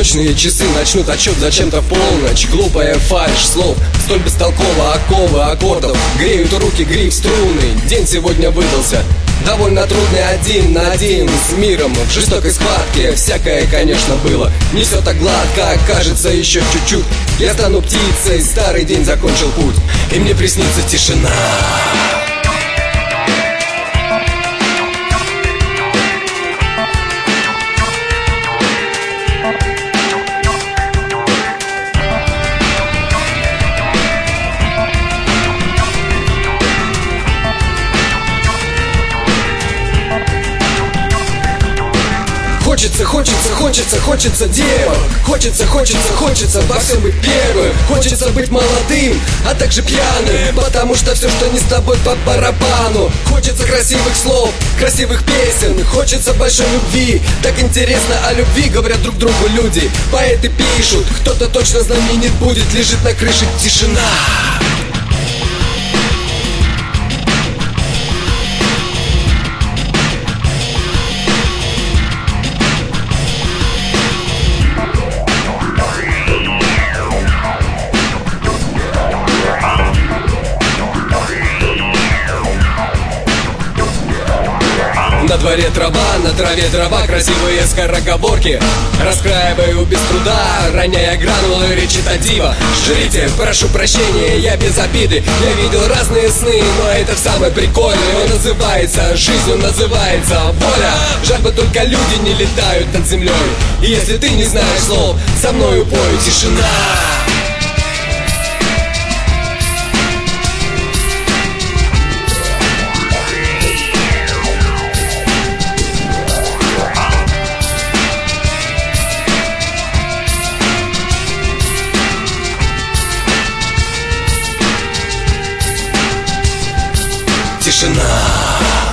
Наручные часы начнут отсчет зачем-то в полночь. Глупая фальшь слов, столь бестолково оковы аккордов греют руки, гриф струны. День сегодня выдался довольно трудный, один на один с миром. В жестокой схватке всякое, конечно, было. Не все так гладко, кажется, еще чуть-чуть. Я стану птицей, старый день закончил путь, и мне приснится тишина. Хочется девок. Хочется во всем быть первым. Хочется быть молодым, а также пьяным, потому что все, что не с тобой, по барабану. Хочется красивых слов, красивых песен. Хочется большой любви. Так интересно о любви говорят друг другу люди. Поэты пишут, кто-то точно знаменит будет. Лежит на крыше тишина. На дворе трава, на траве дрова, красивые скороговорки раскраиваю без труда, роняя гранулы речитатива. Жрите, прошу прощения, я без обиды. Я видел разные сны, но это самое прикольное. Он называется жизнь, он называется воля. Жаль бы только люди не летают над землей. И если ты не знаешь слов, со мною пой тишина. Тишина.